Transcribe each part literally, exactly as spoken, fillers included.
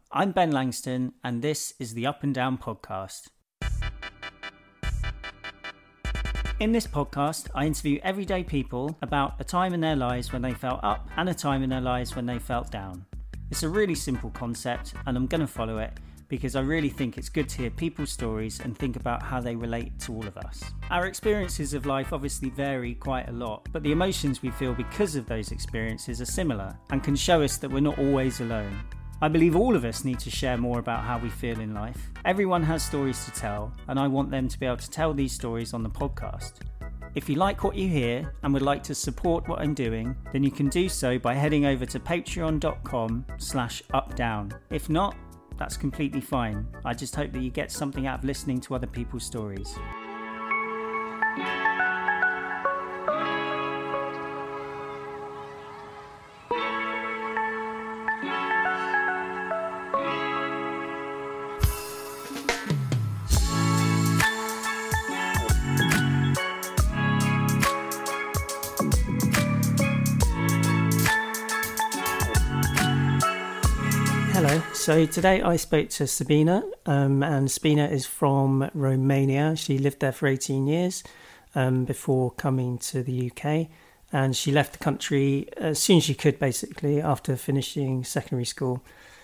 I'm Ben Langston, and this is the Up and Down podcast. In this podcast, I interview everyday people about a time in their lives when they felt up and a time in their lives when they felt down. It's a really simple concept, and I'm going to follow it because I really think it's good to hear people's stories and think about how they relate to all of us. Our experiences of life obviously vary quite a lot, but the emotions we feel because of those experiences are similar and can show us that we're not always alone. I believe all of us need to share more about how we feel in life. Everyone has stories to tell, and I want them to be able to tell these stories on the podcast. If you like what you hear and would like to support what I'm doing, then you can do so by heading over to patreon.com slash updown. If not, that's completely fine. I just hope that you get something out of listening to other people's stories. Hello, so today I spoke to Sabina, um, and Sabina is from Romania. She lived there for eighteen years um, before coming to the U K, and she left the country as soon as she could, basically, after finishing secondary school,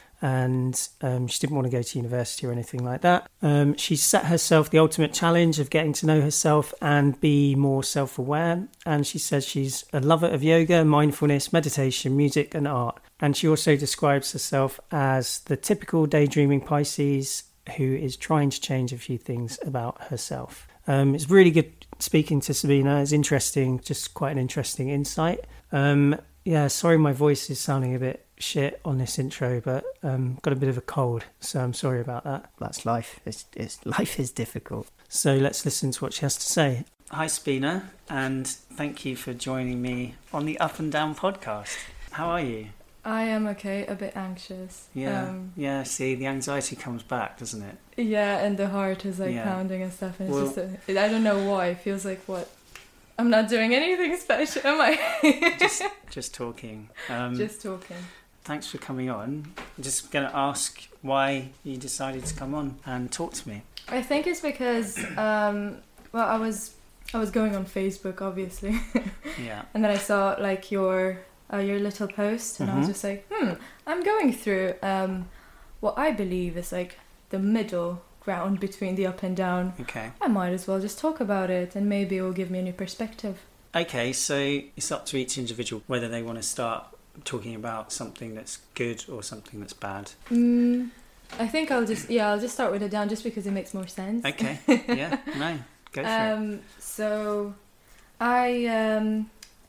and um, she didn't want to go to university or anything like that. Um, she set herself the ultimate challenge of getting to know herself and be more self-aware, and she says she's a lover of yoga, mindfulness, meditation, music and art. And she also describes herself as the typical daydreaming Pisces who is trying to change a few things about herself. Um, it's really good speaking to Sabina. It's interesting, just quite an interesting insight. Um, yeah, sorry my voice is sounding a bit shit on this intro, but um, got a bit of a cold, so I'm sorry about that. That's life. It's, it's life is difficult. So let's listen to what she has to say. Hi Sabina, and thank you for joining me on the Up and Down podcast. How are you? I am okay, a bit anxious. Yeah, um, yeah, see, the anxiety comes back, doesn't it? Yeah, and the heart is like Yeah. pounding and stuff, and Well- it's just, a, I don't know why, it feels like, what, I'm not doing anything special, am I? just, just talking. Um, Just talking. Thanks for coming on. I'm just going to ask why you decided to come on and talk to me. I think it's because, um, well, I was, I was going on Facebook, obviously, Yeah. and then I saw, like, your... Uh, your little post, and I was Mhm. just like, hmm, I'm going through um, what I believe is like the middle ground between the up and down. Okay. I might as well just talk about it, and maybe it will give me a new perspective. Okay, so it's up to each individual whether they want to start talking about something that's good or something that's bad. Mm, I think I'll just, yeah, I'll just start with it down just because it makes more sense. Okay, yeah, no, go for it. Um, so, I, um,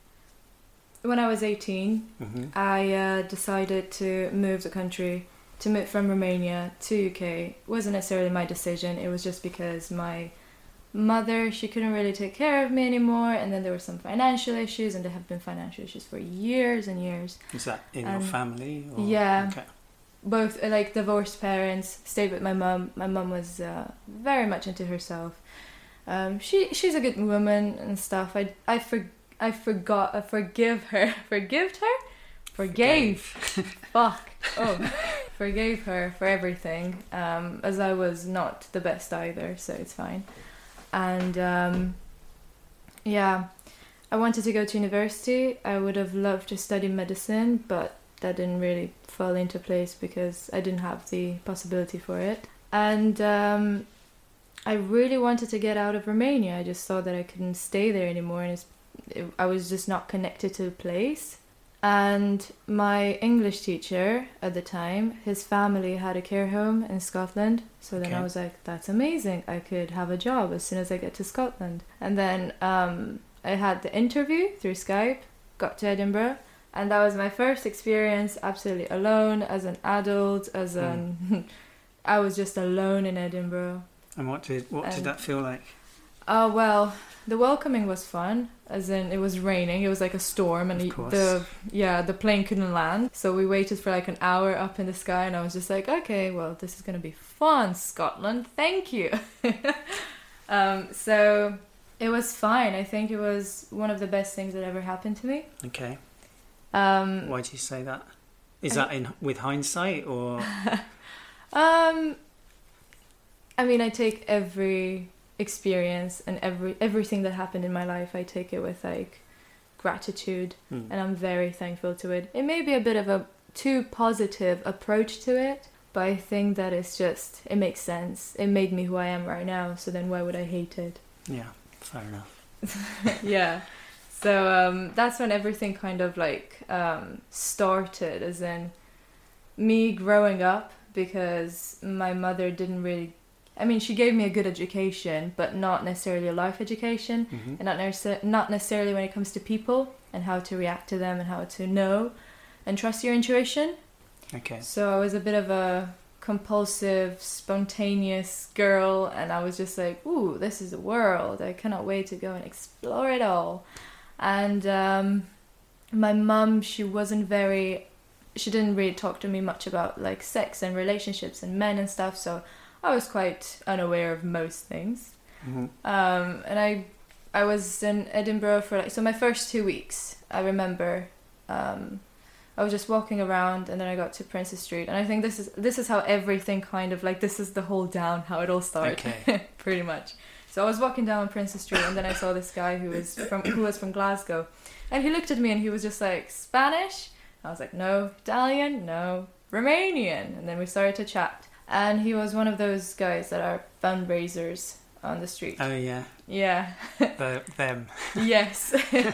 when I was eighteen, Mm-hmm. I uh, decided to move the country, to move from Romania to U K. It wasn't necessarily my decision, it was just because my mother, she couldn't really take care of me anymore, and then there were some financial issues, and there have been financial issues for years and years. Is that in Um, your family? Or? yeah. Okay. Both, uh, like, divorced parents, stayed with my mum. My mum was uh, very much into herself. Um, she she's a good woman and stuff. I, I, for, I forgot, I forgive her. Forgived her? Forgave. Fuck. Oh. Forgave her for everything, um, as I was not the best either, so it's fine. And um, yeah, I wanted to go to university. I would have loved to study medicine, but that didn't really fall into place because I didn't have the possibility for it. And um, I really wanted to get out of Romania. I just thought that I couldn't stay there anymore, and it's, it, I was just not connected to the place. And my English teacher at the time, his family had a care home in Scotland. So then Okay. I was like, that's amazing. I could have a job as soon as I get to Scotland. And then um, I had the interview through Skype, got to Edinburgh. And that was my first experience absolutely alone as an adult, as Mm. an... I was just alone in Edinburgh. And what did what did And- that feel like? Oh, well, the welcoming was fun, as in it was raining, it was like a storm, and Of the, course. the yeah the plane couldn't land, so we waited for like an hour up in the sky, and I was just like, okay, well, this is gonna be fun, Scotland, thank you. um, so it was fine. I think it was one of the best things that ever happened to me. Okay. Um, Why do you say that? Is I- that in with hindsight or? Um, I mean, I take every experience and every everything that happened in my life, I take it with like gratitude, Mm. and I'm very thankful to it. It may be a bit of a too positive approach to it, but I think that it's just, it makes sense. It made me who I am right now, so then why would I hate it? Yeah, fair enough. Yeah. So um, that's when everything kind of like um, started, as in me growing up, because my mother didn't really, I mean, she gave me a good education, but not necessarily a life education, hmm and not, necess- not necessarily when it comes to people and how to react to them and how to know and trust your intuition. Okay. So I was a bit of a compulsive, spontaneous girl, and I was just like, ooh, this is the world. I cannot wait to go and explore it all. And um, my mum, she wasn't very, she didn't really talk to me much about like sex and relationships and men and stuff, so I was quite unaware of most things. hmm Um, and I I was in Edinburgh for like, so my first two weeks, I remember, um, I was just walking around, and then I got to Princess Street, and I think this is this is how everything kind of like, this is the whole down, how it all started, Okay. pretty much. So I was walking down Princess Street, and then I saw this guy who was from who was from Glasgow, and he looked at me and he was just like, Spanish? I was like, no. Italian? No. Romanian? And then we started to chat, and he was one of those guys that are fundraisers on the street. Oh yeah, Yeah. the, them. Yes.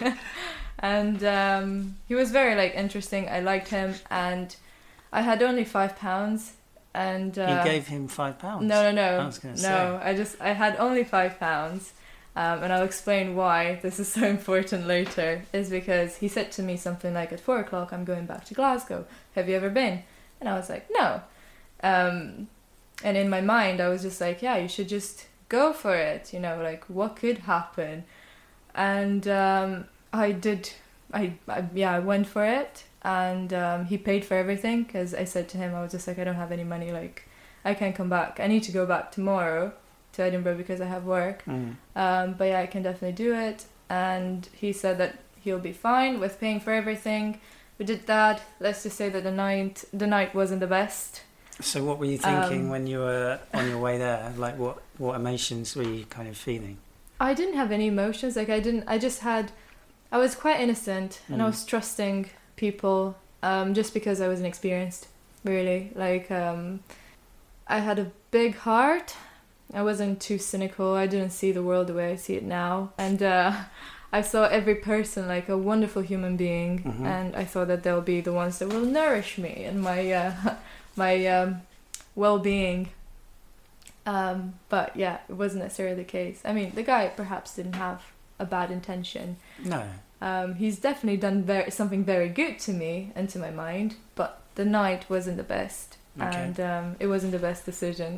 And um, he was very like interesting. I liked him, and I had only five pounds. And uh, You gave him five pounds. no, no, no, I was gonna no. say. I just I had only five pounds, um, and I'll explain why this is so important later. Is because he said to me something like, "At four o'clock, I'm going back to Glasgow. Have you ever been?" And I was like, "No." Um, and in my mind, I was just like, "Yeah, you should just go for it. You know, like what could happen?" And um, I did. I, I yeah, I went for it. And um, he paid for everything, because I said to him, I was just like, I don't have any money, like, I can't come back. I need to go back tomorrow to Edinburgh because I have work. Mm. Um, but yeah, I can definitely do it. And he said that he'll be fine with paying for everything. We did that. Let's just say that the night the night wasn't the best. So what were you thinking Um, when you were on your way there? Like what, what emotions were you kind of feeling? I didn't have any emotions. Like I didn't. I just had. I was quite innocent, and I Mm. was trusting people, um, just because I was inexperienced. Really, like um, I had a big heart. I wasn't too cynical. I didn't see the world the way I see it now, and uh, I saw every person like a wonderful human being, Mhm. and I thought that they'll be the ones that will nourish me and my uh, my um, well-being. Um, but yeah, it wasn't necessarily the case. I mean, the guy perhaps didn't have a bad intention. No. Um, he's definitely done very, something very good to me and to my mind, but the night wasn't the best, Okay. and um, it wasn't the best decision.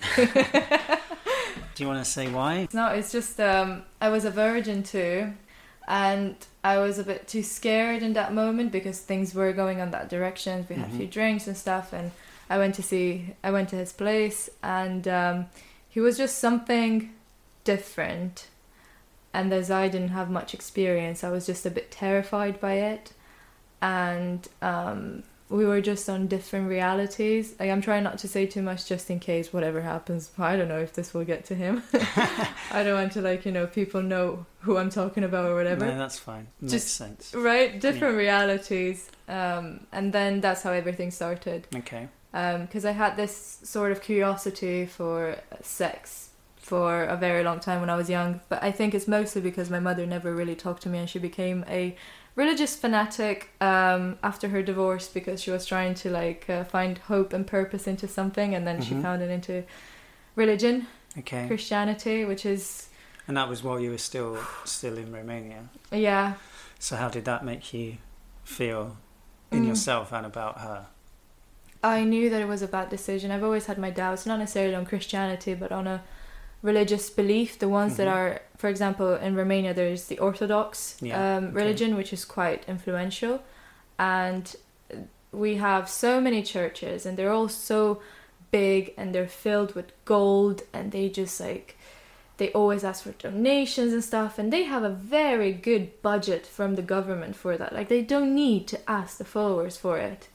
Do you want to say why? No, it's just um, I was a virgin too, and I was a bit too scared in that moment because things were going on that direction. We had Mhm. a few drinks and stuff, and I went to see, I went to his place, and um, he was just something different. And as I didn't have much experience, I was just a bit terrified by it. And um, we were just on different realities. Like, I'm trying not to say too much just in case whatever happens. I don't know if this will get to him. I don't want to, like, you know, people know who I'm talking about or whatever. No, that's fine. Makes Just- sense. Right? Different realities. Um, and then that's how everything started. Okay. Because I had this sort of curiosity for sex for a very long time when I was young, but I think it's mostly because my mother never really talked to me, and she became a religious fanatic um, after her divorce because she was trying to like uh, find hope and purpose into something, and then she Mhm. found it into religion, Okay. Christianity, which is And that was while you were still still in Romania. yeah. So how did that make you feel in Mm. yourself and about her? I knew that it was a bad decision. I've always had my doubts, not necessarily on Christianity, but on a religious belief. The ones that Mhm. are, for example, in Romania, there's the Orthodox Yeah, um, okay. religion, which is quite influential. And we have so many churches, and they're all so big, and they're filled with gold, and they just like, they always ask for donations and stuff, and they have a very good budget from the government for that. Like, they don't need to ask the followers for it.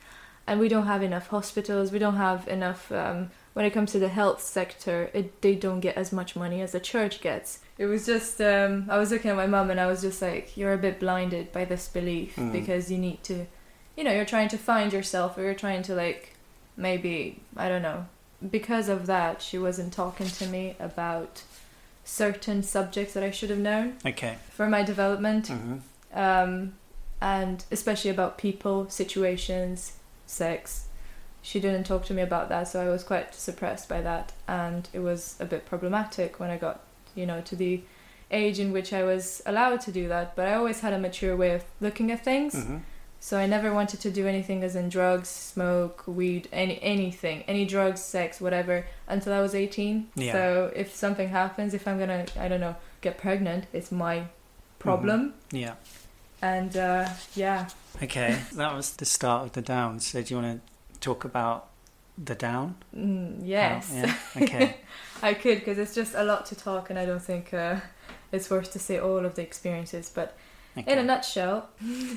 and we don't have enough hospitals. We don't have enough. Um, when it comes to the health sector, it, they don't get as much money as the church gets. It was just, um, I was looking at my mum and I was just like, you're a bit blinded by this belief Mm. because you need to, you know, you're trying to find yourself, or you're trying to like, maybe, I don't know. Because of that, she wasn't talking to me about certain subjects that I should have known Okay. for my development. Mm-hmm. Um, and especially about people, situations, sex. She didn't talk to me about that, so I was quite suppressed by that, and it was a bit problematic when I got, you know, to the age in which I was allowed to do that. But I always had a mature way of looking at things, Mm-hmm. so I never wanted to do anything as in drugs, smoke, weed, any anything, any drugs, sex, whatever, until I was eighteen. Yeah. So if something happens, if I'm gonna, I don't know, get pregnant, it's my problem. Yeah. And uh, yeah. Okay. That was the start of the down. So do you want to talk about the down? Mm, yes. How- yeah. Okay. I could, because it's just a lot to talk, and I don't think uh, it's worth to say all of the experiences. But Okay. in a nutshell,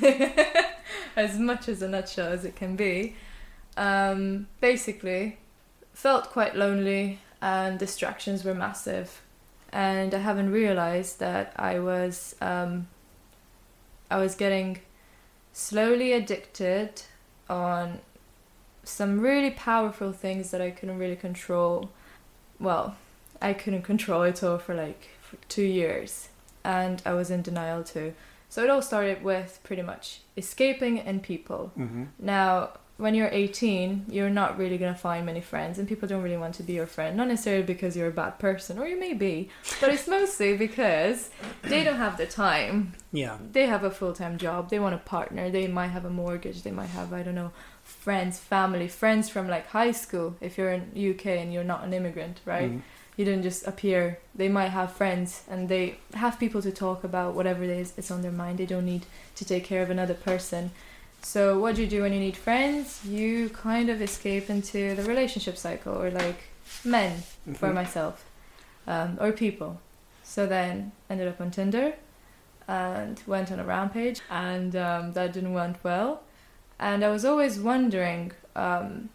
as much as a nutshell as it can be, um, basically, felt quite lonely, and distractions were massive. And I haven't realized that I was, um, I was getting slowly addicted on some really powerful things that I couldn't really control. Well, I couldn't control it all for like for two years, and I was in denial too. So it all started with pretty much escaping and people. Mm-hmm. Now, when you're eighteen, you're not really going to find many friends, and people don't really want to be your friend. Not necessarily because you're a bad person, or you may be, but it's mostly because they don't have the time. Yeah. They have a full-time job, they want a partner, they might have a mortgage, they might have, I don't know, friends, family, friends from like high school, if you're in U K and you're not an immigrant, right? Mhm. You didn't just appear. They might have friends, and they have people to talk about whatever it is it's on their mind. They don't need to take care of another person. So what do you do when you need friends? You kind of escape into the relationship cycle, or like men for Mhm. myself, um, or people. So then ended up on Tinder and went on a rampage, and um, that didn't went well. And I was always wondering, um,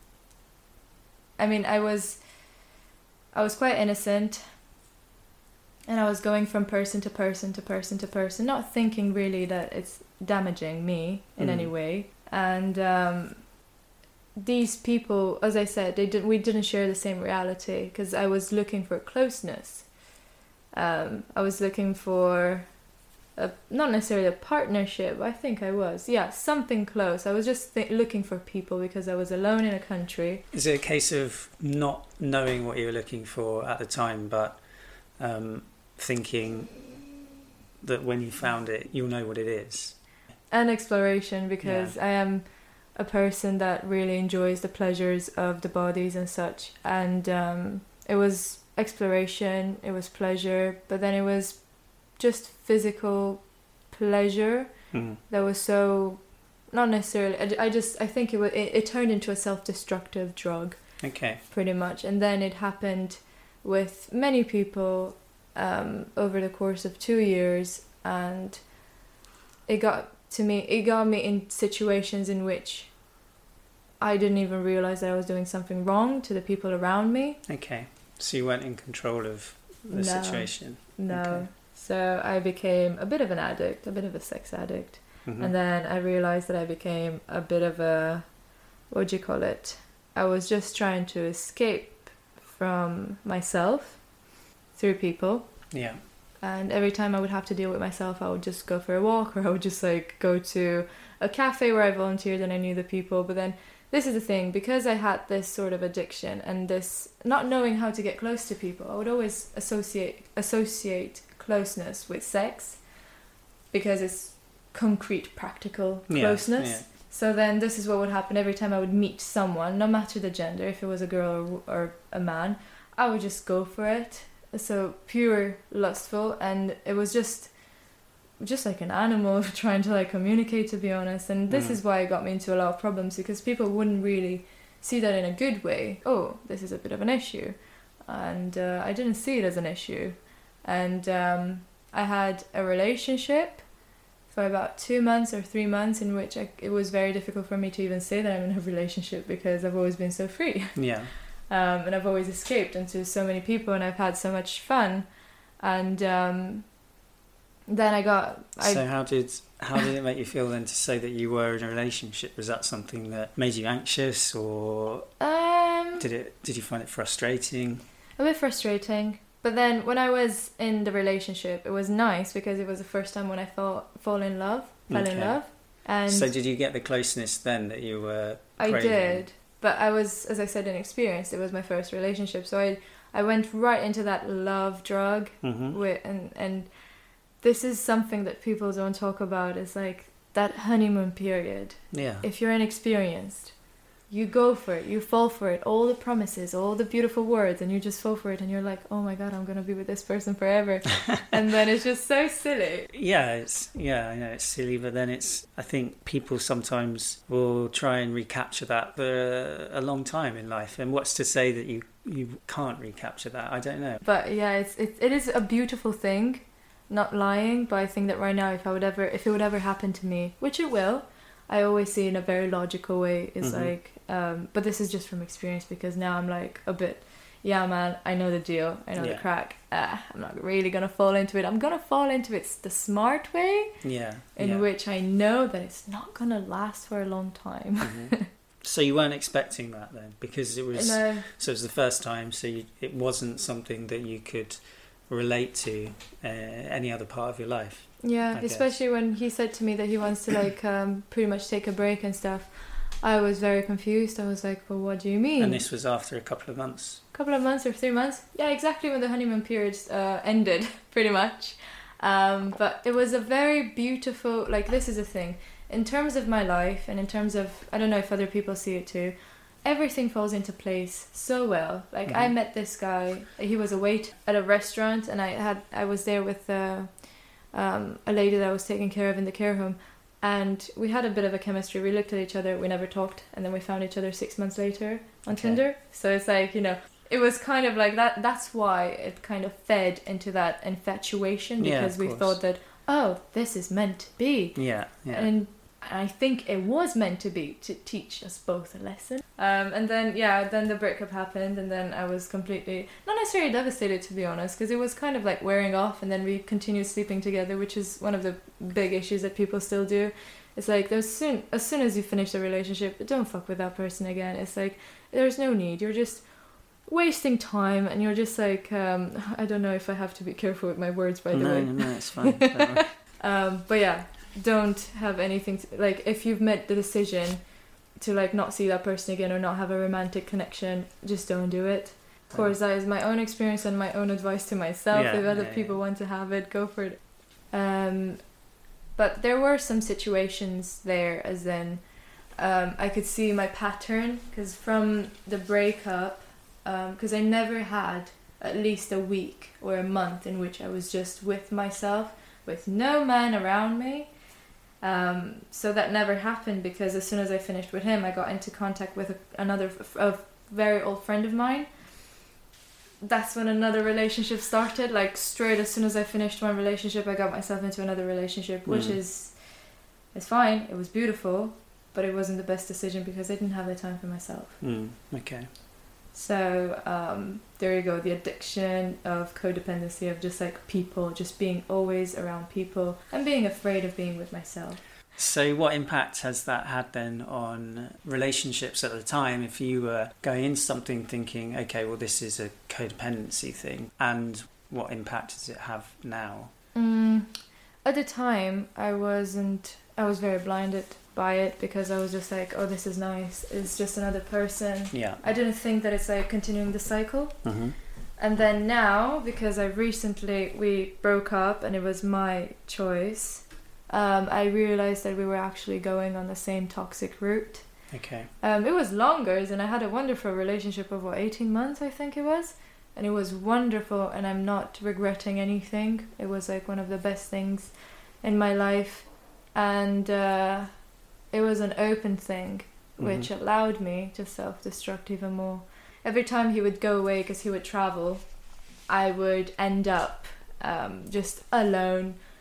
I mean, I was, I was quite innocent, and I was going from person to person to person to person, not thinking really that it's damaging me in Mm. any way. And um, these people, as I said, they didn't. We didn't share the same reality, because I was looking for closeness. Um, I was looking for, a, not necessarily a partnership. I think I was, yeah, something close. I was just th- looking for people because I was alone in a country. Is it a case of not knowing what you were looking for at the time, but um, thinking that when you found it, you'll know what it is? And exploration, because I am a person that really enjoys the pleasures of the bodies and such. And um, it was exploration, it was pleasure, but then it was just physical pleasure Mm. that was so, not necessarily, I, I just, I think it, was, it, it turned into a self-destructive drug, Okay. pretty much. And then it happened with many people um, over the course of two years, and it got to me, it got me in situations in which I didn't even realize that I was doing something wrong to the people around me. Okay. So you weren't in control of the No. situation. No. Okay. So I became a bit of an addict, a bit of a sex addict. Mhm. And then I realized that I became a bit of a, what do you call it? I was just trying to escape from myself through people. Yeah. And every time I would have to deal with myself, I would just go for a walk, or I would just like go to a cafe where I volunteered and I knew the people. But then this is the thing, because I had this sort of addiction and this not knowing how to get close to people, I would always associate associate closeness with sex, because it's concrete, practical Yeah, closeness. yeah. So then this is what would happen every time I would meet someone, no matter the gender, if it was a girl or, or a man, I would just go for it. So pure lustful, and it was just just like an animal trying to like communicate, to be honest. And this Mm. is why it got me into a lot of problems, because people wouldn't really see that in a good way. Oh, this is a bit of an issue, and uh, I didn't see it as an issue. And um, I had a relationship for about two months or three months in which I, it was very difficult for me to even say that I'm in a relationship because I've always been so free. Yeah. Um, and I've always escaped into so many people and I've had so much fun. And um, then I got... I, so how did how did it make you feel then to say that you were in a relationship? Was that something that made you anxious, or um, did it did you find it frustrating? A bit frustrating. But then when I was in the relationship, it was nice because it was the first time when I fell, fall in love, fell Okay. in love. And So did you get the closeness then that you were I craving? did. But I was, as I said, inexperienced. It was my first relationship. So I I went right into that love drug. Mm-hmm. With, and, and this is something that people don't talk about. Is like that honeymoon period. Yeah. If you're inexperienced, you go for it, you fall for it, all the promises, all the beautiful words, and you just fall for it, and you're like, oh my god, I'm gonna be with this person forever. And then it's just so silly. Yeah, it's yeah, I know it's silly, but then it's I think people sometimes will try and recapture that for a long time in life. And what's to say that you you can't recapture that? I don't know. But yeah, it's it, it is a beautiful thing, not lying, but I think that right now if I would ever if it would ever happen to me, which it will, I always see in a very logical way. It's Mhm. like um but this is just from experience because now I'm like a bit, yeah man, I know the deal, I know Yeah. the crack. Ah, I'm not really gonna fall into it. I'm gonna fall into it the smart way, Yeah. in yeah. which I know that it's not gonna last for a long time. Mhm. So you weren't expecting that then, because it was And, uh, so it was the first time. So you, it wasn't something that you could relate to uh, any other part of your life. yeah, I guess. especially when he said to me that he wants to like um pretty much take a break and stuff. I was very confused. I was like, well, what do you mean? And this was after a couple of months. Couple of months or three months. Yeah, exactly when the honeymoon period uh, ended, pretty much. Um, but it was a very beautiful, like this is a thing. In terms of my life and in terms of, I don't know if other people see it too, everything falls into place so well. Like I Mhm. met this guy, he was a wait at a restaurant and I had, I was there with uh, um, a lady that I was taking care of in the care home. And we had a bit of a chemistry. We looked at each other, we never talked, and then we found each other six months later on Okay. Tinder. So it's like, you know, it was kind of like that. That's why it kind of fed into that infatuation Yeah, because of we course. thought that, oh, this is meant to be. Yeah, yeah. And I think it was meant to be to teach us both a lesson. Um, and then, yeah, then the breakup happened, and then I was completely, not necessarily devastated to be honest, because it was kind of like wearing off, and then we continued sleeping together, which is one of the big issues that people still do. It's like, as soon, as soon as you finish the relationship, don't fuck with that person again. It's like, there's no need. You're just wasting time, and you're just like, um, I don't know if I have to be careful with my words, by the no, way. no, no, it's fine. Don't worry. Um, but yeah, don't have anything to, like if you've made the decision to like not see that person again or not have a romantic connection, just don't do it. Of course, that is my own experience and my own advice to myself. Yeah, If other yeah, people yeah. want to have it, go for it. Um, but there were some situations there, as in um, I could see my pattern because from the breakup, because I never had at least a week or a month in which I was just with myself, with no man around me. Um, so that never happened because as soon as I finished with him, I got into contact with a, another f- a very old friend of mine. That's when another relationship started. Like straight as soon as I finished one relationship, I got myself into another relationship, which Mm. is it's fine. It was beautiful, but it wasn't the best decision because I didn't have the time for myself. Mm, okay. So um, there you go, the addiction of codependency, of just like people, just being always around people and being afraid of being with myself. So what impact has that had then on relationships at the time, if you were going into something thinking, okay, well, this is a codependency thing, and what impact does it have now? Mm, at the time, I wasn't, I was very blinded by it because I was just like, oh, this is nice. It's just another person. Yeah. I didn't think that it's like continuing the cycle. Mm-hmm. And then now, because I recently, we broke up and it was my choice, um, I realized that we were actually going on the same toxic route. Okay. Um, it was longer, and I had a wonderful relationship of, what, eighteen months, I think it was? And it was wonderful, and I'm not regretting anything. It was like one of the best things in my life. And uh, it was an open thing, which Mhm. allowed me to self-destruct even more. Every time he would go away, because he would travel, I would end up um, just alone,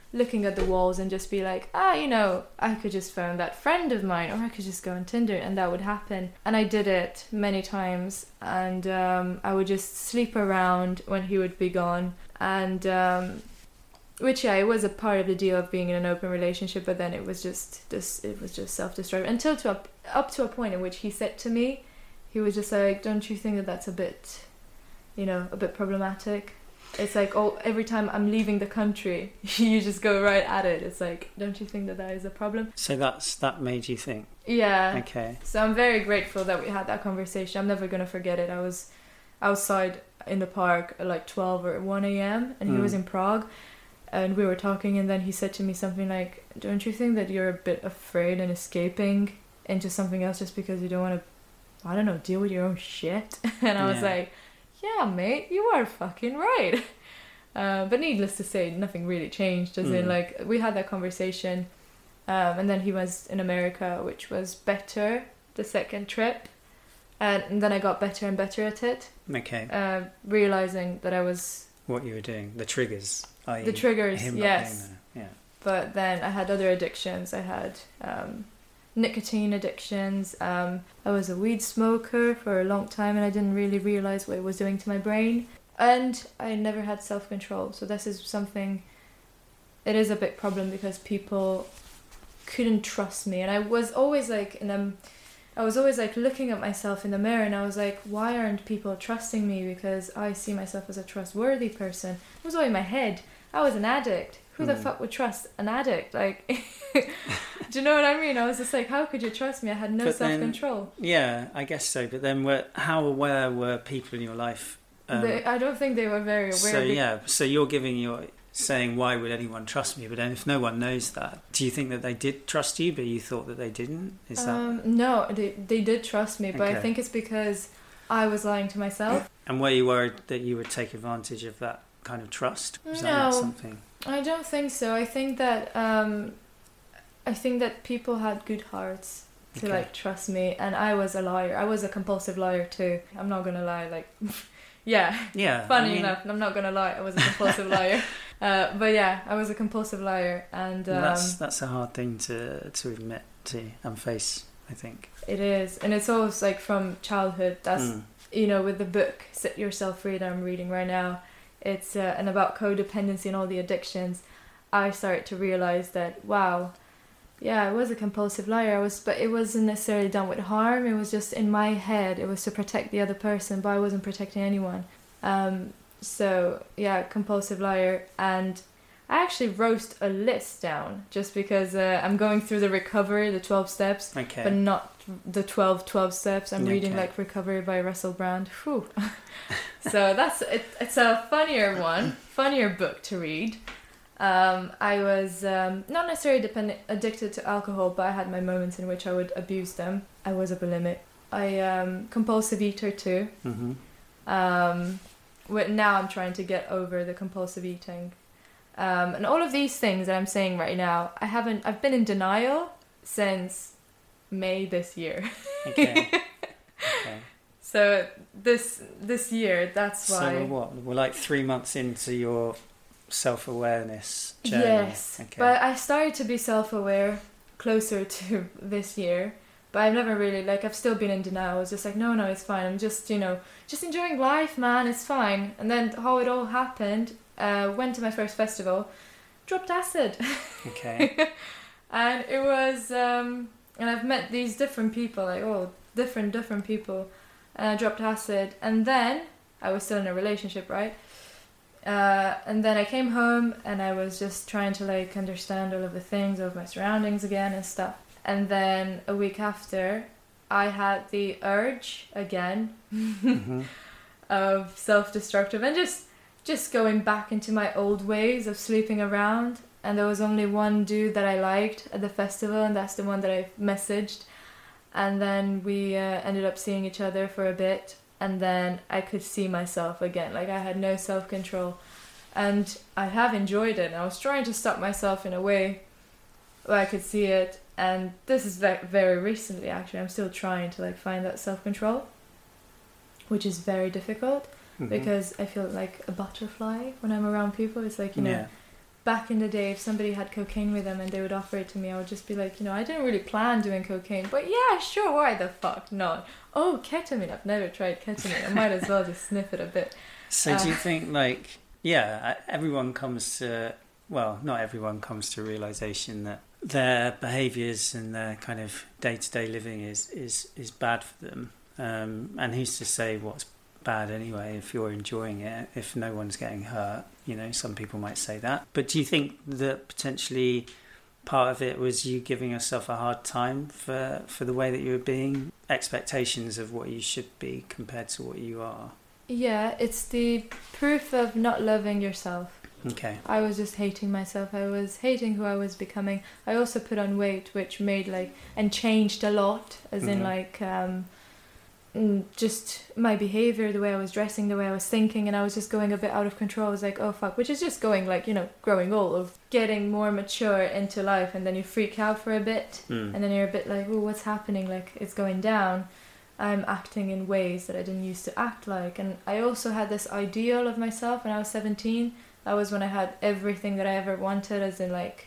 looking at the walls and just be like, ah, you know, I could just phone that friend of mine, or I could just go on Tinder, and that would happen. And I did it many times, and um, I would just sleep around when he would be gone. And um, which, yeah, it was a part of the deal of being in an open relationship, but then it was just this, it was just self-destructive until to up, up to a point in which he said to me, he was just like, don't you think that that's a bit, you know, a bit problematic? It's like, oh, every time I'm leaving the country, you just go right at it. It's like, don't you think that that is a problem? So that's that made you think. Yeah. Okay. So I'm very grateful that we had that conversation. I'm never going to forget it. I was outside in the park at like twelve or one a.m. and he Mm. was in Prague, and we were talking, and then he said to me something like, don't you think that you're a bit afraid and escaping into something else just because you don't want to, I don't know, deal with your own shit? And I was Yeah. like, yeah, mate, you are fucking right. Uh, but needless to say, nothing really changed. As in, Mm. like, we had that conversation, um, and then he was in America, which was better the second trip, and, and then I got better and better at it. Okay. Uh, realizing that I was What you were doing, the triggers. that is, the triggers, him not yes. being there. Yeah. But then I had other addictions. I had um, nicotine addictions. Um, I was a weed smoker for a long time, and I didn't really realize what it was doing to my brain. And I never had self-control. So this is something, it is a big problem because people couldn't trust me. And I was always like, in a, I was always like looking at myself in the mirror, and I was like, why aren't people trusting me? Because I see myself as a trustworthy person. It was all in my head. I was an addict. Who the Mm. fuck would trust an addict? Like, do you know what I mean? I was just like, how could you trust me? I had no But then- self-control. Yeah, I guess so. But then, were, how aware were people in your life? Um, They, I don't think they were very aware. so be- yeah, so you're giving your saying, why would anyone trust me? But then, if no one knows that, do you think that they did trust you, but you thought that they didn't? Is that? Um, no, they, they did trust me, but I Okay. think it's because I was lying to myself. And were you worried that you would take advantage of that kind of trust? Was that No. not something? I don't think so. I think that um, I think that people had good hearts to Okay. like trust me, and I was a liar. I was a compulsive liar too. I'm not gonna lie. Like, yeah, Yeah. funny I mean, enough, I'm not gonna lie. I was a compulsive liar. Uh, but yeah, I was a compulsive liar, and um, well, that's that's a hard thing to to admit to and face, I think. it is, and it's always like from childhood. That's Mm. you know, with the book Set Yourself Free that I'm reading right now, it's uh, and about codependency and all the addictions. I started to realize that, wow, yeah, I was a compulsive liar. I was, but it wasn't necessarily done with harm. It was just in my head. It was to protect the other person, but I wasn't protecting anyone. Um, so yeah, compulsive liar. And I actually wrote a list down just because uh, I'm going through the recovery, the twelve steps, Okay. but not the twelve twelve steps. I'm reading Okay. like Recovery by Russell Brand. Whew. So that's it, it's a funnier one, funnier book to read. Um, I was um, not necessarily dependent, addicted to alcohol, but I had my moments in which I would abuse them. I was a limit. I um, compulsive eater too. Mm-hmm. Um, but now I'm trying to get over the compulsive eating. Um, and all of these things that I'm saying right now, I haven't. I've been in denial since May this year. Okay. Okay. So this this year, that's So why. we're what? We're like three months into your self-awareness journey. Yes, Okay. but I started to be self-aware closer to this year. But I've never really, like, I've still been in denial. I was just like, no, no, it's fine. I'm just, you know, just enjoying life, man. It's fine. And then how it all happened, uh, went to my first festival, dropped acid. Okay. And it was, um, and I've met these different people, like, oh, different, different people. And I dropped acid. And then I was still in a relationship, right? Uh, and then I came home and I was just trying to, like, understand all of the things of my surroundings again and stuff. And then a week after, I had the urge again Mm-hmm. of self-destructive and just just going back into my old ways of sleeping around. And there was only one dude that I liked at the festival, and that's the one that I messaged. And then we uh, ended up seeing each other for a bit, and then I could see myself again. Like, I had no self-control, and I have enjoyed it. And I was trying to stop myself in a way where I could see it. And this is ve- very recently, actually. I'm still trying to, like, find that self-control, which is very difficult. Mm-hmm. Because I feel like a butterfly when I'm around people. It's like, you know, Yeah. back in the day, if somebody had cocaine with them and they would offer it to me, I would just be like, you know, I didn't really plan doing cocaine, but yeah, sure, why the fuck not? Oh, ketamine, I've never tried ketamine. I might as well just sniff it a bit. So uh, do you think, like, yeah, everyone comes to, well, not everyone comes to a realisation that their behaviours and their kind of day-to-day living is, is, is bad for them. Um, and who's to say what's bad anyway if you're enjoying it, if no one's getting hurt? You know, some people might say that. But do you think that potentially part of it was you giving yourself a hard time for, for the way that you were being? Expectations of what you should be compared to what you are? Yeah, it's the proof of not loving yourself. Okay. I was just hating myself. I was hating who I was becoming. I also put on weight, which made like, and changed a lot, as mm-hmm. in like, um, just my behavior, the way I was dressing, the way I was thinking, and I was just going a bit out of control. I was like, oh fuck, which is just going like, you know, growing old, getting more mature into life, and then you freak out for a bit, mm. and then you're a bit like, oh, what's happening? Like, it's going down. I'm acting in ways that I didn't used to act like. And I also had this ideal of myself when I was seventeen. That was when I had everything that I ever wanted, as in like,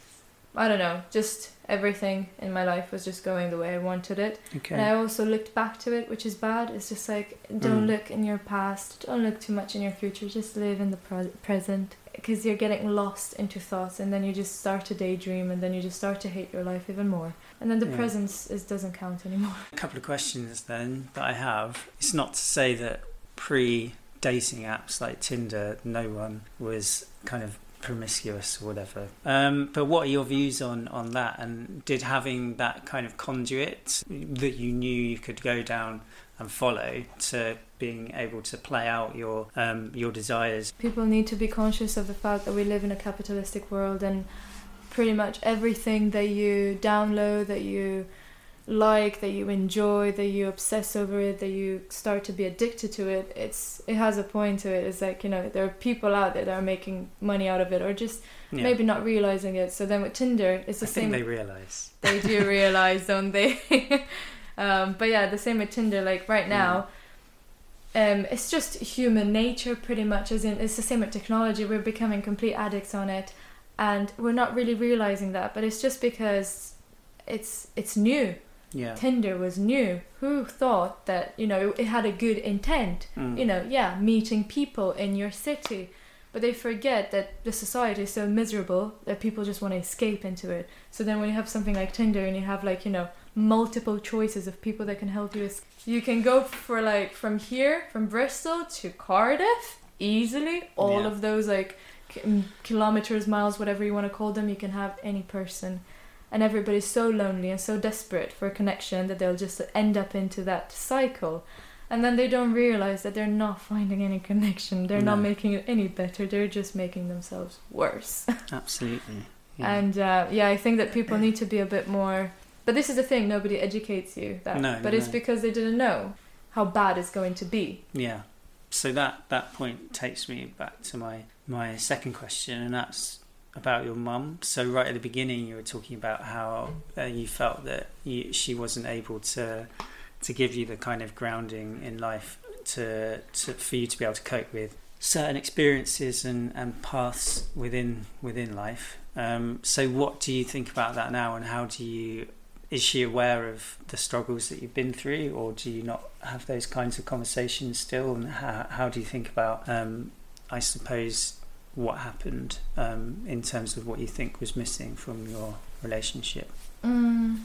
I don't know, just everything in my life was just going the way I wanted it. Okay. And I also looked back to it, which is bad. It's just like, don't mm. look in your past, don't look too much in your future, just live in the pre- present. Because you're getting lost into thoughts, and then you just start to daydream, and then you just start to hate your life even more. And then the yeah. presence is, doesn't count anymore. A couple of questions then that I have. It's not to say that pre-dating apps like Tinder, no one was kind of promiscuous or whatever. Um, but what are your views on, on that? And did having that kind of conduit that you knew you could go down and follow to being able to play out your um, your desires? People need to be conscious of the fact that we live in a capitalistic world, and pretty much everything that you download, that you like, that you enjoy, that you obsess over it, that you start to be addicted to it, it's it has a point to it. It's like, you know, there are people out there that are making money out of it, or just yeah. maybe not realizing it. So then with Tinder, it's the I same. I think they realise. They do realise, don't they? um, but yeah, the same with Tinder. Like right now, yeah. um, it's just human nature pretty much. As in, it's the same with technology. We're becoming complete addicts on it, and we're not really realizing that. But it's just because it's it's new. Yeah. Tinder was new. Who thought that, you know, it had a good intent? Mm. You know, yeah, meeting people in your city. But they forget that the society is so miserable that people just want to escape into it. So then when you have something like Tinder and you have like, you know, multiple choices of people that can help you, you can go for like from here, from Bristol to Cardiff easily. All yeah. of those like kilometers, miles, whatever you want to call them, you can have any person. And everybody's so lonely and so desperate for a connection that they'll just end up into that cycle. And then they don't realize that they're not finding any connection. They're no. not making it any better. They're just making themselves worse. Absolutely. Yeah. And uh, yeah, I think that people need to be a bit more... But this is the thing, nobody educates you. That. No, but no, it's no. because they didn't know how bad it's going to be. Yeah. So that, that point takes me back to my, my second question, and that's about your mum. So right at the beginning you were talking about how uh, you felt that you, she wasn't able to to give you the kind of grounding in life to, to for you to be able to cope with certain experiences and, and paths within within life. Um, so what do you think about that now, and how do you, is she aware of the struggles that you've been through, or do you not have those kinds of conversations still? And how, how do you think about um, I suppose what happened um, in terms of what you think was missing from your relationship? Mm.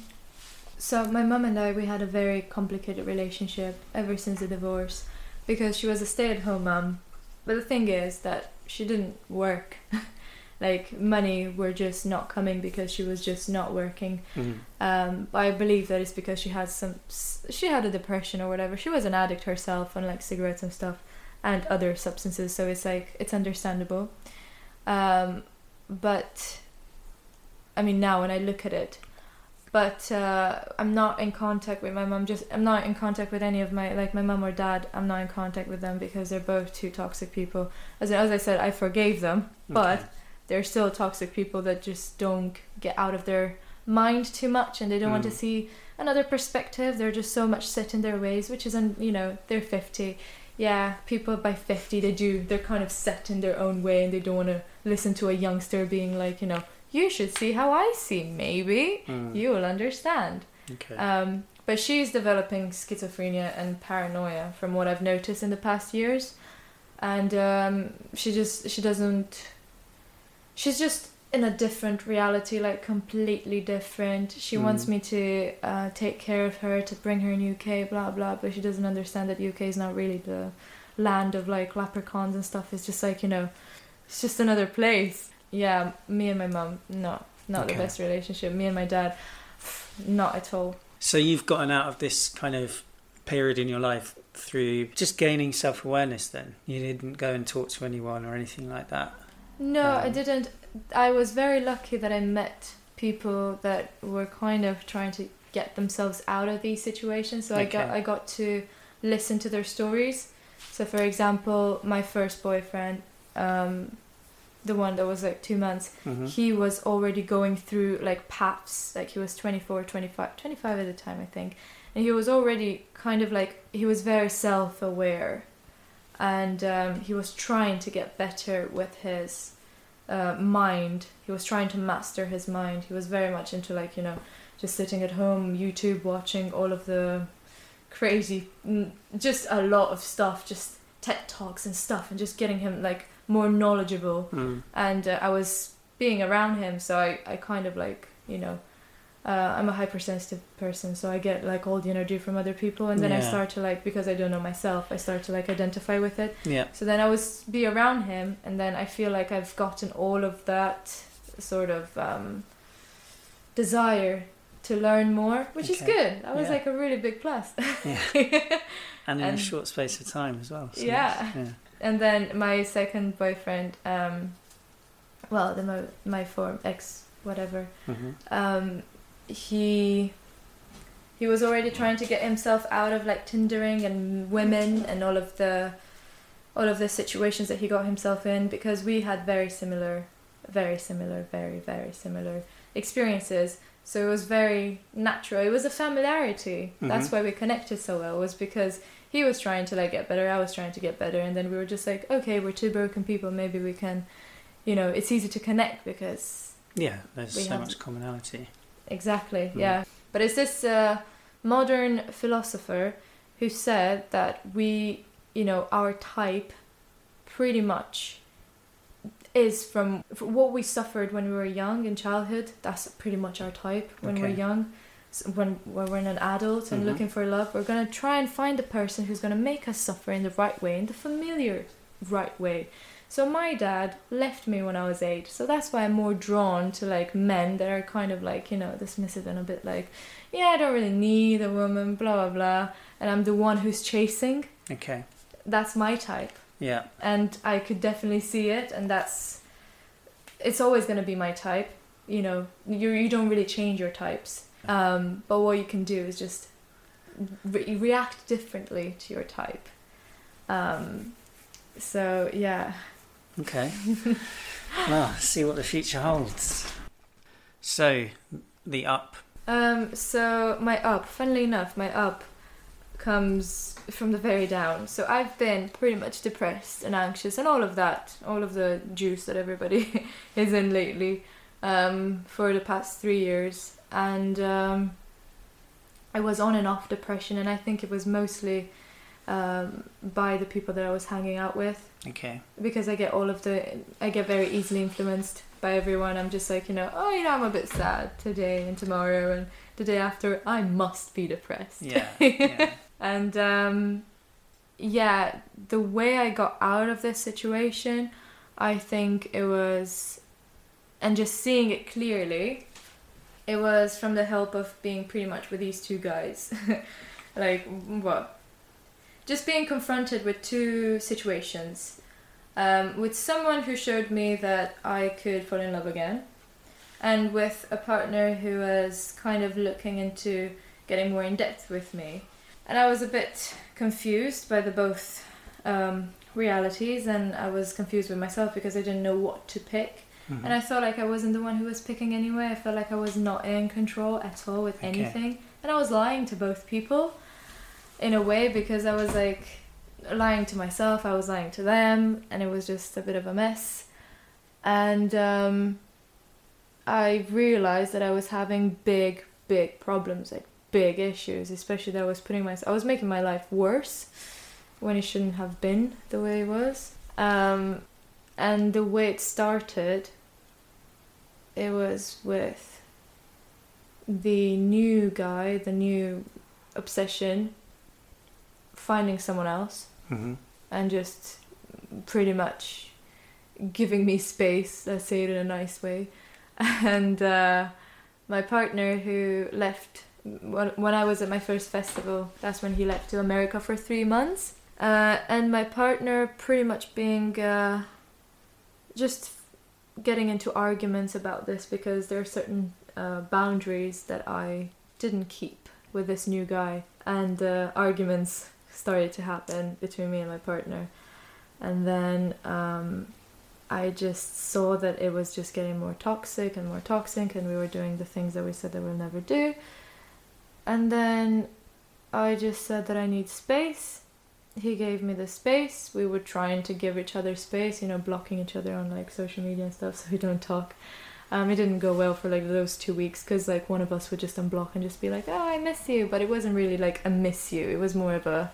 So my mum and I, we had a very complicated relationship ever since the divorce, because she was a stay-at-home mum. But the thing is that she didn't work. Like, money were just not coming because she was just not working. Mm. Um, I believe that it's because she had some, she had a depression or whatever. She was an addict herself on like cigarettes and stuff, and other substances, so it's like, it's understandable. Um, but I mean, now when I look at it, but uh, I'm not in contact with my mum. Just I'm not in contact with any of my, like my mum or dad. I'm not in contact with them because they're both two toxic people. As as I said, I forgave them, but okay. they're still toxic people that just don't get out of their mind too much, and they don't mm. want to see another perspective. They're just so much set in their ways, which is, you know, they're fifty. yeah, people by fifty, they do, they're kind of set in their own way and they don't want to listen to a youngster being like, you know, you should see how I see, maybe Mm. you will understand. Okay. Um, but she's developing schizophrenia and paranoia from what I've noticed in the past years. And um, she just, she doesn't, she's just in a different reality, like completely different. She Mm. wants me to uh, take care of her, to bring her in U K, blah, blah, but she doesn't understand that U K is not really the land of like leprechauns and stuff. It's just like, you know, it's just another place. Yeah, me and my mum, no, not Okay. the best relationship. Me and my dad, not at all. So you've gotten out of this kind of period in your life through just gaining self-awareness then? You didn't go and talk to anyone or anything like that? No, Um, I didn't. I was very lucky that I met people that were kind of trying to get themselves out of these situations. So I got Okay. I got to listen to their stories. So for example, my first boyfriend, um, the one that was like two months, Mhm. he was already going through like paths. Like he was twenty-four, twenty-five, twenty-five at the time, I think. And he was already kind of like, he was very self-aware. And um, he was trying to get better with his uh, mind. He was trying to master his mind. He was very much into like, you know, just sitting at home, YouTube, watching all of the crazy, mm, just a lot of stuff, just TED Talks and stuff, and just getting him like more knowledgeable. Mm. And uh, I was being around him, so I, I kind of like, you know, uh, I'm a hypersensitive person, so I get like all the energy from other people, and then I Yeah. start to like, because I don't know myself, I start to like identify with it. Yeah. So then I would be around him, and then I feel like I've gotten all of that sort of um, desire to learn more, which is Okay. good. That was Yeah. like a really big plus. Yeah. And in And- a short space of time as well. so Yeah. that's- yeah. And then my second boyfriend, um, well, the my, my form ex whatever, Mhm. um, he he was already trying to get himself out of like Tindering and women and all of the all of the situations that he got himself in, because we had very similar, very similar, very very similar experiences. So it was very natural. It was a familiarity. That's Mhm. why we connected so well. Was because he was trying to like get better, I was trying to get better, and then we were just like, okay, we're two broken people. Maybe we can, you know, it's easy to connect because Yeah, there's We so have- much commonality. exactly, Mm. yeah. But it's this uh, modern philosopher who said that we, you know, our type, pretty much, is from from what we suffered when we were young in childhood. That's pretty much our type when we're Okay. young. So when, when we're an adult and Mhm. looking for love, we're going to try and find a person who's going to make us suffer in the right way, in the familiar right way. So my dad left me when I was eight, so that's why I'm more drawn to like men that are kind of like, you know, dismissive and a bit like, yeah, I don't really need a woman, blah blah blah, and I'm the one who's chasing. Okay. That's my type, Yeah. and I could definitely see it, and that's, it's always going to be my type. You know, you you don't really change your types, um, but what you can do is just re- react differently to your type. Um, so yeah. Okay. Well, let's see what the future holds. So, the up. Um, so my up, funnily enough, my up comes from the very down. So I've been pretty much depressed and anxious and all of that, all of the juice that everybody is in lately, um, for the past three years. And um, I was on and off depression, and I think it was mostly um, by the people that I was hanging out with. Okay. Because I get all of the, I get very easily influenced by everyone. I'm just like, you know, oh, you know, I'm a bit sad today and tomorrow and the day after, I must be depressed. Yeah. Yeah. And um, yeah, the way I got out of this situation, I think it was, and just seeing it clearly, it was from the help of being pretty much with these two guys. Like, what? Just being confronted with two situations. Um, with someone who showed me that I could fall in love again, and with a partner who was kind of looking into getting more in depth with me. And I was a bit confused by the both um, realities, and I was confused with myself because I didn't know what to pick. Mhm. And I felt like I wasn't the one who was picking anyway. I felt like I was not in control at all with Okay. anything. And I was lying to both people in a way, because I was like, lying to myself, I was lying to them, and it was just a bit of a mess. And um, I realized that I was having big, big problems, like big issues, especially that I was putting myself, I was making my life worse when it shouldn't have been the way it was. Um, and the way it started, it was with the new guy, the new obsession, finding someone else, Mm-hmm. and just pretty much giving me space, let's say it in a nice way. And uh, my partner, who left when, when I was at my first festival, that's when he left to America for three months. Uh, and my partner pretty much being uh, just getting into arguments about this, because there are certain uh, boundaries that I didn't keep with this new guy, and uh, arguments started to happen between me and my partner. And then um, I just saw that it was just getting more toxic and more toxic, and we were doing the things that we said that we'll never do. And then I just said that I need space. He gave me the space. We were trying to give each other space, you know, blocking each other on like social media and stuff so we don't talk. Um, it didn't go well for like those two weeks because like one of us would just unblock and just be like, oh, I miss you. But it wasn't really like a miss you. It was more of a...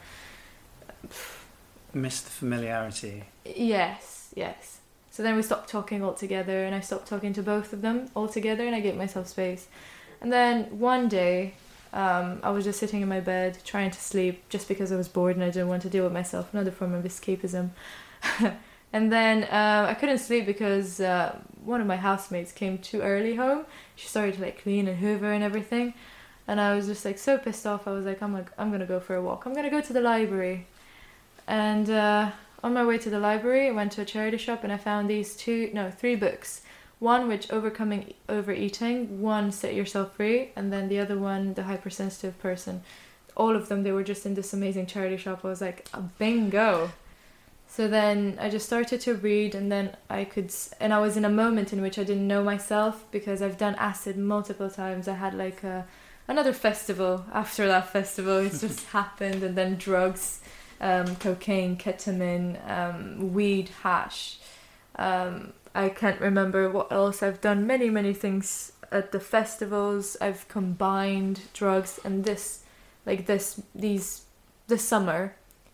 Miss the familiarity. Yes, yes. So then we stopped talking altogether, and I stopped talking to both of them altogether, and I gave myself space. And then one day, um, I was just sitting in my bed trying to sleep just because I was bored and I didn't want to deal with myself. Another form of escapism. And then uh, I couldn't sleep because uh, one of my housemates came too early home. She started to like clean and hoover and everything. And I was just like so pissed off. I was like, I'm like, I'm going to go for a walk. I'm going to go to the library. And uh, on my way to the library, I went to a charity shop and I found these two, no, three books. One, which Overcoming Overeating. One, Set Yourself Free. And then the other one, The Hypersensitive Person. All of them, they were just in this amazing charity shop. I was like, oh, bingo. So then I just started to read, and then I could, and I was in a moment in which I didn't know myself because I've done acid multiple times. I had like a, another festival after that festival. It just happened, and then drugs, um, cocaine, ketamine, um, weed, hash. Um, I can't remember what else. I've done many, many things at the festivals. I've combined drugs, and this, like this, these, this summer,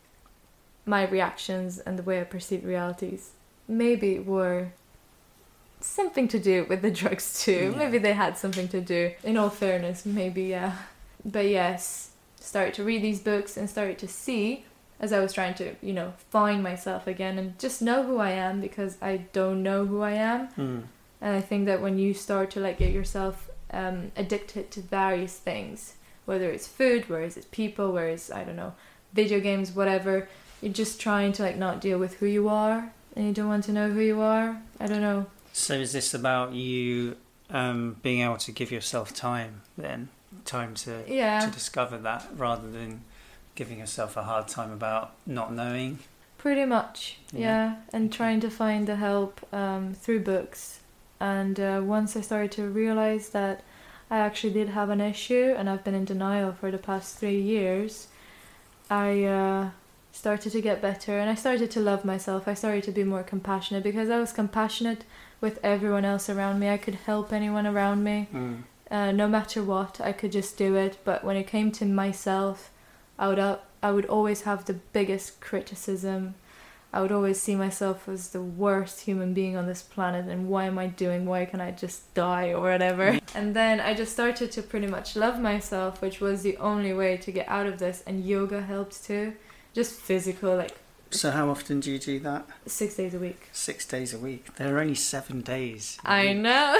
my reactions and the way I perceived realities maybe were something to do with the drugs too. Yeah. Maybe they had something to do. In all fairness, maybe, yeah. But yes, started to read these books and started to see, as I was trying to, you know, find myself again and just know who I am, because I don't know who I am. Mm. And I think that when you start to like get yourself um, addicted to various things, whether it's food, whether it's people, whether it's, I don't know, video games, whatever, you're just trying to like not deal with who you are, and you don't want to know who you are. I don't know. So is this about you um, being able to give yourself time then? Time to Yeah. to discover that, rather than giving yourself a hard time about not knowing? Pretty much, Yeah. yeah. And trying to find the help um, through books. And uh, once I started to realize that I actually did have an issue, and I've been in denial for the past three years, I... Uh, started to get better, and I started to love myself. I started to be more compassionate, because I was compassionate with everyone else around me. I could help anyone around me, Mm. uh, no matter what. I could just do it. But when it came to myself, I would uh, I would always have the biggest criticism. I would always see myself as the worst human being on this planet, and why am I doing, why can't I just die or whatever. And then I just started to pretty much love myself, which was the only way to get out of this, and yoga helped too. Just physical, like So how often do you do that? six days a week. Six days a week. There are only seven days. a I week. know.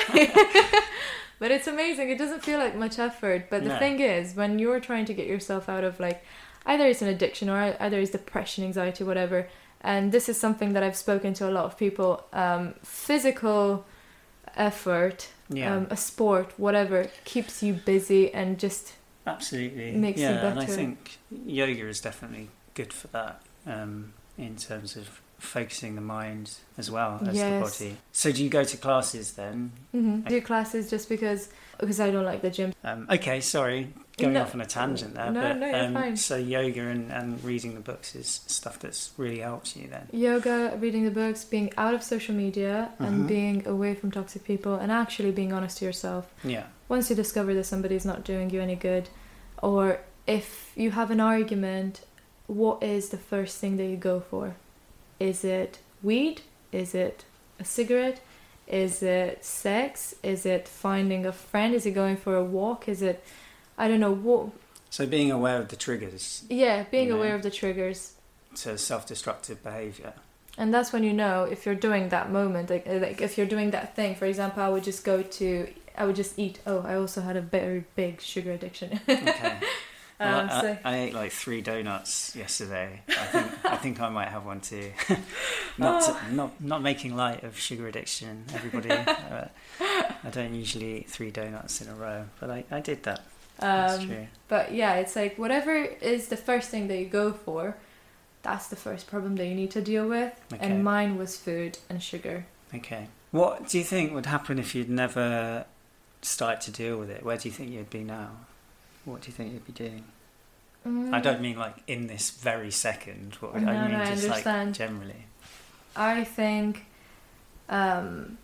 But it's amazing. It doesn't feel like much effort. But the No. thing is, when you're trying to get yourself out of like, either it's an addiction or either it's depression, anxiety, whatever. And this is something that I've spoken to a lot of people. Um, physical effort, Yeah, um, a sport, whatever, keeps you busy and just absolutely. makes you yeah, and I better. think yoga is definitely good for that, um, in terms of focusing the mind as well as Yes. the body. So do you go to classes then? mm-hmm. do classes just because because I don't like the gym. Um, okay, sorry. going No. off on a tangent there. No, but, no, you're um, fine. So yoga and, and reading the books is stuff that's really helps you then. Yoga, reading the books, being out of social media, Mhm. and being away from toxic people, and actually being honest to yourself. Yeah. Once you discover that somebody's not doing you any good, or if you have an argument, what is the first thing that you go for? Is it weed? Is it a cigarette? Is it sex? Is it finding a friend? Is it going for a walk? Is it, I don't know, what? So being aware of the triggers Yeah, being You know. aware of the triggers. to self-destructive behaviour. And that's when you know if you're doing that moment, like, like if you're doing that thing. For example, I would just go to, I would just eat. Oh, I also had a very big sugar addiction. Okay. Well, um, I, so, I ate like three donuts yesterday. I think I think I might have one too. not Oh. to, not not making light of sugar addiction, everybody. uh, I don't usually eat three donuts in a row, but I, I did that. That's um, true. but yeah, it's like whatever is the first thing that you go for, that's the first problem that you need to deal with. Okay. And mine was food and sugar. Okay. What do you think would happen if you'd never started to deal with it? Where do you think you'd be now? What do you think you'd be doing? Mm, I don't mean like in this very second. What would, No, I mean no, I just like understand. generally. I think, um,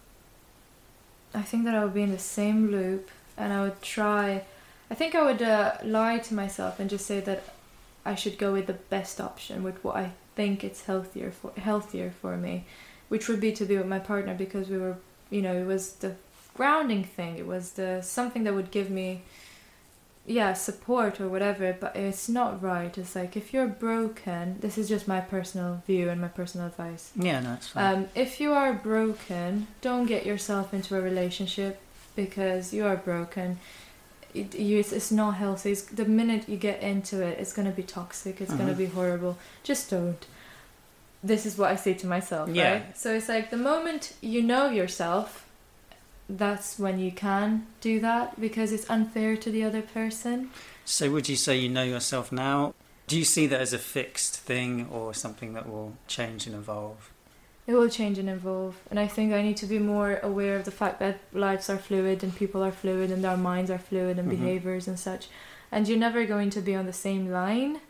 I think that I would be in the same loop, and I would try. I think I would uh, lie to myself and just say that I should go with the best option, with what I think it's healthier for healthier for me, which would be to be with my partner, because we were, you know, it was the grounding thing. It was the something that would give me, yeah, support or whatever. But it's not right. It's like if you're broken. This is just my personal view and my personal advice. Yeah, no, it's fine. Um, if you are broken, don't get yourself into a relationship, because you are broken. It, you, it's, it's not healthy. It's, the minute you get into it, it's going to be toxic. It's going to Mhm. be horrible. Just don't. This is what I say to myself, Yeah. right? So it's like the moment you know yourself, that's when you can do that, because it's unfair to the other person. So would you say you know yourself now? Do you see that as a fixed thing or something that will change and evolve? It will change and evolve, and I think I need to be more aware of the fact that lives are fluid and people are fluid and our minds are fluid and Mhm. behaviors and such, and you're never going to be on the same line.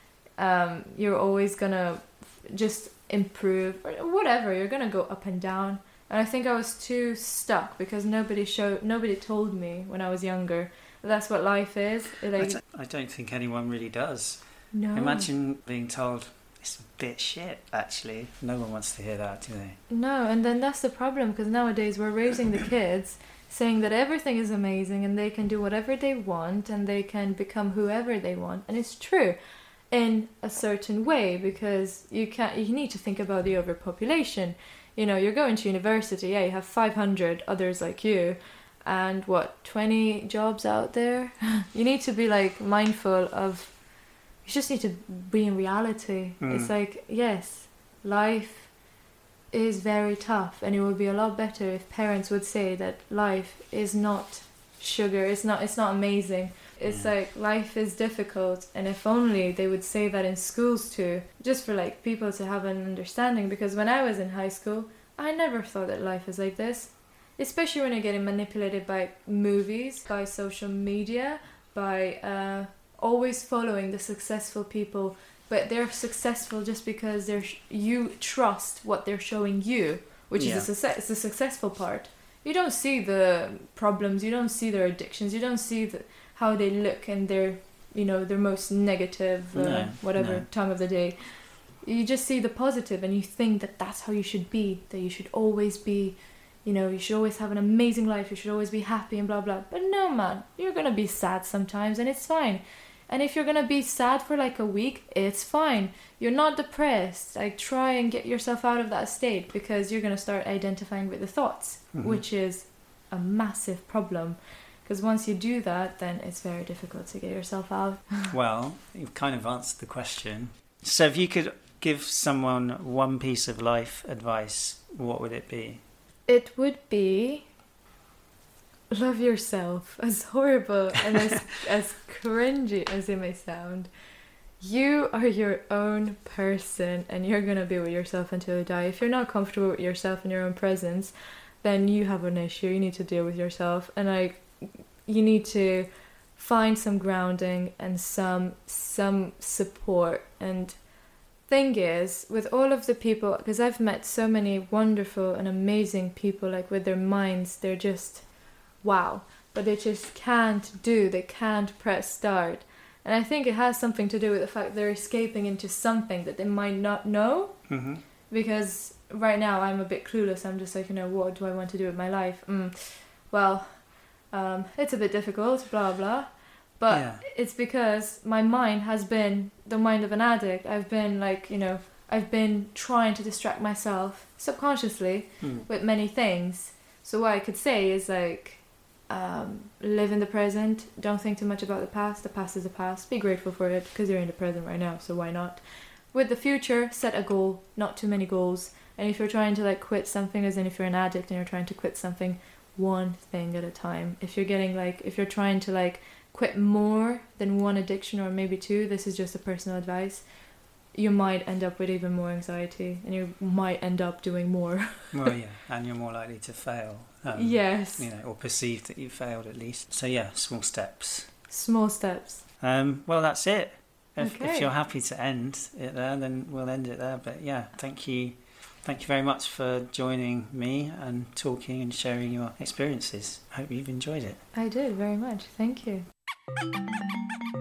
Um, you're always gonna just improve or whatever. You're gonna go up and down, and I think I was too stuck because nobody showed, nobody told me when I was younger that that's what life is. It, I, like, d- I don't think anyone really does. no, Imagine being told it's a bit shit, actually. No one wants to hear that, do they? No, and then that's the problem, because nowadays we're raising the kids saying that everything is amazing and they can do whatever they want and they can become whoever they want. And it's true in a certain way, because you can't, you need to think about the overpopulation. You know, you're going to university, yeah, you have five hundred others like you, and what, twenty jobs out there? You need to be like mindful of, you just need to be in reality. Mm. It's like, yes, life is very tough, and it would be a lot better if parents would say that life is not sugar, it's not it's not amazing. It's Yeah. like life is difficult, and if only they would say that in schools too, just for like people to have an understanding. Because when I was in high school, I never thought that life is like this, especially when you're getting manipulated by movies, by social media, by uh, always following the successful people, but they're successful just because they're sh- you trust what they're showing you, which Yeah. is the success, the successful part. You don't see the problems, you don't see their addictions, you don't see the, how they look and their, you know, their most negative, uh, No, whatever no. time of the day. You just see the positive, and you think that that's how you should be, that you should always be, you know, you should always have an amazing life, you should always be happy and blah blah. But no, man, you're gonna be sad sometimes, and it's fine. And if you're gonna be sad for like a week, it's fine. You're not depressed. Like, try and get yourself out of that state, because you're gonna start identifying with the thoughts, Mhm. which is a massive problem. Because once you do that, then it's very difficult to get yourself out. Well, you've kind of answered the question. So if you could give someone one piece of life advice, what would it be? It would be love yourself. As horrible and as as cringy as it may sound, you are your own person, and you're gonna be with yourself until you die. If you're not comfortable with yourself in your own presence, then you have an issue. You need to deal with yourself, and like, you need to find some grounding and some some support. And thing is, with all of the people, because I've met so many wonderful and amazing people, like with their minds, they're just wow, but they just can't do, they can't press start. And I think it has something to do with the fact they're escaping into something that they might not know. Mm-hmm. Because right now I'm a bit clueless. I'm just like, you know, what do I want to do with my life? Mm, well, um, it's a bit difficult, blah, blah. But Yeah. it's because my mind has been the mind of an addict. I've been like, you know, I've been trying to distract myself subconsciously Mm. with many things. So what I could say is like, um, live in the present. Don't think too much about the past. The past is the past. Be grateful for it because you're in the present right now. So why not? With the future, set a goal, not too many goals. And if you're trying to like quit something, as in if you're an addict and you're trying to quit something, one thing at a time. If you're getting like, if you're trying to like quit more than one addiction or maybe two, this is just a personal advice, you might end up with even more anxiety and you might end up doing more. Well, yeah, and you're more likely to fail. Um, Yes. You know, or perceive that you failed at least. So yeah, small steps. Small steps. Um, well, that's it. If, Okay. if you're happy to end it there, then we'll end it there. But yeah, thank you. Thank you very much for joining me and talking and sharing your experiences. I hope you've enjoyed it. I did very much. Thank you.